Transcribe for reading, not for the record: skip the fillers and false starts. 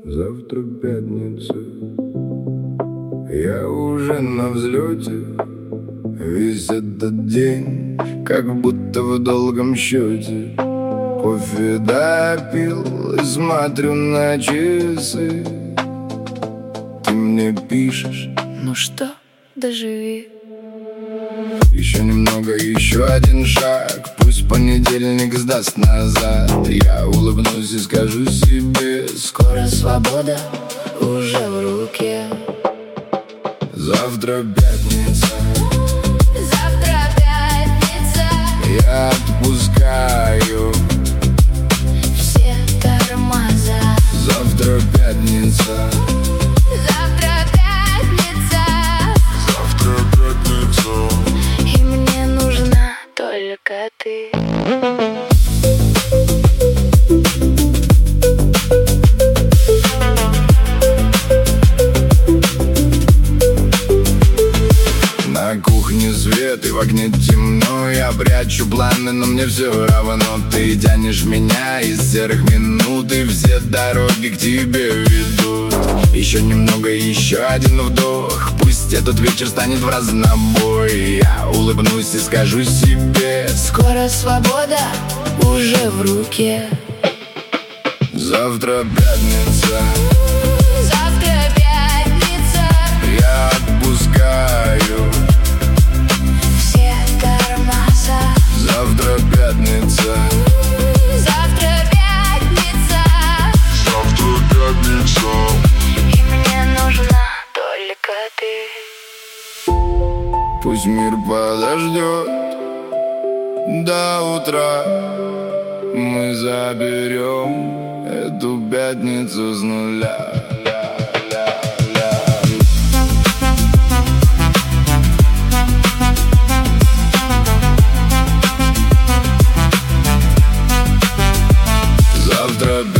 Завтра пятница, я уже на взлете. Весь этот день, как будто в долгом счете. Кофе допил и смотрю на часы. Ты мне пишешь: ну что, доживи. Еще немного, еще один шаг. Пусть понедельник сдаст назад. Я улыбнусь и скажу себе: скоро свобода уже в руке. Завтра пятница, завтра пятница. я отпускаю все тормоза. Завтра пятница, завтра пятница. завтра пятница. И мне нужна только ты. На кухне свет и в окне темно. Я прячу планы, но мне все равно. Ты тянешь меня из серых минут, и все дороги к тебе ведут. Еще немного, еще один вдох. Пусть этот вечер станет в разнобой. Я улыбнусь и скажу себе: скоро свобода уже в руке. завтра пятница, завтра пятница. я отпускаю все тормоза. завтра пятница, завтра пятница. завтра пятница. И мне нужна только ты. Пусть мир подождет до утра. Мы заберем эту пятницу с нуля. Завтра